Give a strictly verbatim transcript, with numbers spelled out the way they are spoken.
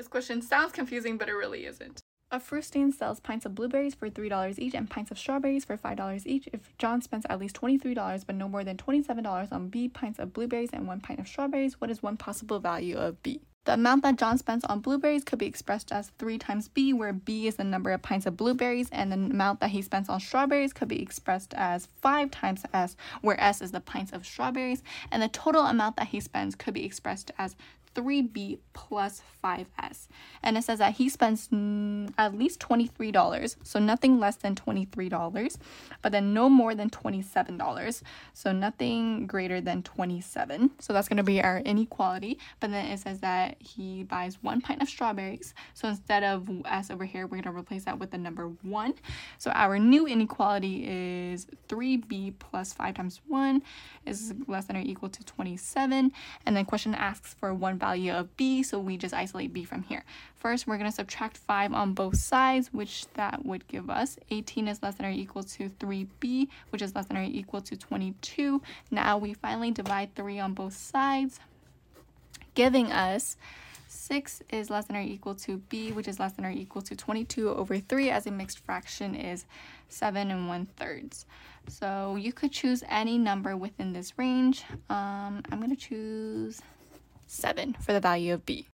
This question sounds confusing, but it really isn't. A fruit stand sells pints of blueberries for three dollars each and pints of strawberries for five dollars each. If John spends at least twenty-three dollars but no more than twenty-seven dollars on B pints of blueberries and one pint of strawberries, what is one possible value of B? The amount that John spends on blueberries could be expressed as three times B, where B is the number of pints of blueberries, and the amount that he spends on strawberries could be expressed as five times S, where S is the pints of strawberries, and the total amount that he spends could be expressed as three B plus five S. And it says that he spends mm, at least twenty-three dollars, so nothing less than twenty-three dollars, but then no more than twenty-seven dollars, so nothing greater than twenty-seven dollars. So that's going to be our inequality, but then it says that he buys one pint of strawberries, so instead of S over here, we're going to replace that with the number one. So our new inequality is three B plus five times one is less than or equal to twenty-seven, and then question asks for one value of B, so we just isolate B from here. First, we're going to subtract five on both sides, which that would give us eighteen is less than or equal to three B, which is less than or equal to twenty-two. Now we finally divide three on both sides, giving us six is less than or equal to B, which is less than or equal to twenty-two over three, as a mixed fraction is seven and one thirds. So you could choose any number within this range. Um, I'm going to choose seven for the value of B.